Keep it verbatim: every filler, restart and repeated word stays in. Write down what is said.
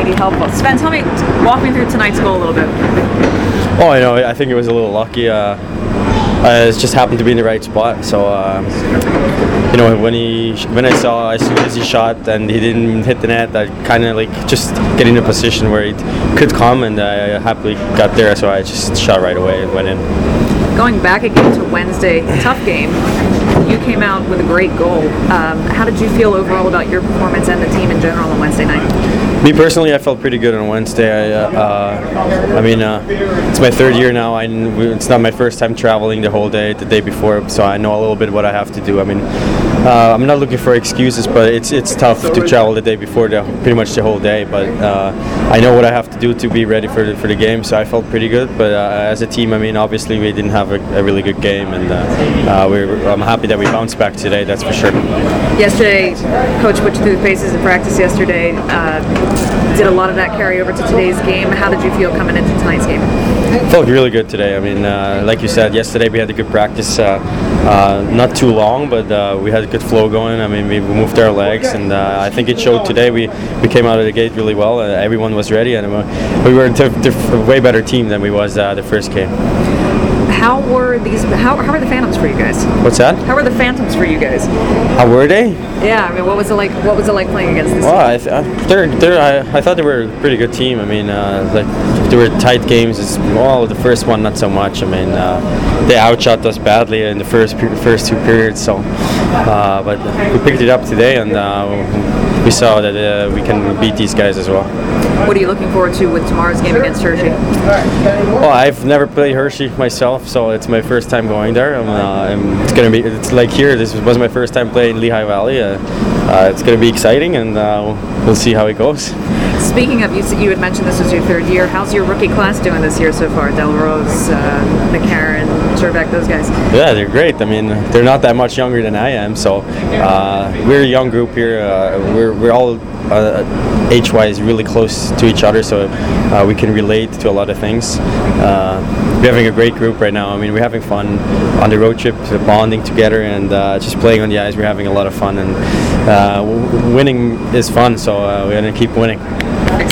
be helpful. Sven, tell me, walk me through tonight's goal a little bit. Oh, I know. I think it was a little lucky. Uh, uh, it just happened to be in the right spot. So, uh, you know, when he when I saw as soon as he shot and he didn't hit the net, I kind of like just get in a position where it could come, and I happily got there. So I just shot right away and went in. Going back again to Wednesday, tough game. You came out with a great goal. Um, how did you feel overall about your performance and the team in general on Wednesday night? Me personally, I felt pretty good on Wednesday. I, uh, I mean, uh, it's my third year now. I, it's not my first time traveling the whole day, the day before, so I know a little bit what I have to do. I mean, uh, I'm not looking for excuses, but it's it's tough to travel the day before, the, pretty much the whole day. But uh, I know what I have to do to be ready for the, for the game, so I felt pretty good. But uh, as a team, I mean, obviously we didn't have a, a really good game, and uh, uh, we're, I'm happy that we bounced back today. That's for sure. Yesterday, Coach put you through the paces in practice yesterday. Uh, Did a lot of that carry over to today's game? How did you feel coming into tonight's game? Felt really good today. I mean, uh, like you said, yesterday we had a good practice. Uh, uh, not too long, but uh, we had a good flow going. I mean, we moved our legs, and uh, I think it showed today. We, we came out of the gate really well. Uh, everyone was ready, and we were a diff- diff- a way better team than we was uh, the first game. How were these? How, how were the Phantoms for you guys? What's that? How were the Phantoms for you guys? How were they? Yeah, I mean, what was it like? What was it like playing against this well, team? I, th- I, they're, they're, I, I thought they were a pretty good team. I mean, uh, like they were tight games. It's, well, the first one not so much. I mean, uh, they outshot us badly in the first first two periods. So, uh, but we picked it up today, and uh, we saw that uh, we can beat these guys as well. What are you looking forward to with tomorrow's game against Hershey? Well, I've never played Hershey myself, so it's my first time going there. Um, uh, it's gonna be, it's like here. This was my first time playing Lehigh Valley. Uh, uh, it's gonna be exciting, and uh, we'll see how it goes. Speaking of, you, you had mentioned this was your third year. How's your rookie class doing this year so far? Delrose, uh, McCarron, Sherbeck, those guys. Yeah, they're great. I mean, they're not that much younger than I am, so uh, we're a young group here. Uh, we're we're all uh, age-wise really close to each other, so uh, we can relate to a lot of things. Uh, we're having a great group right now. I mean, we're having fun on the road trip, bonding together, and uh, just playing on the ice. We're having a lot of fun, and uh, w- winning is fun, so uh, we're gonna keep winning.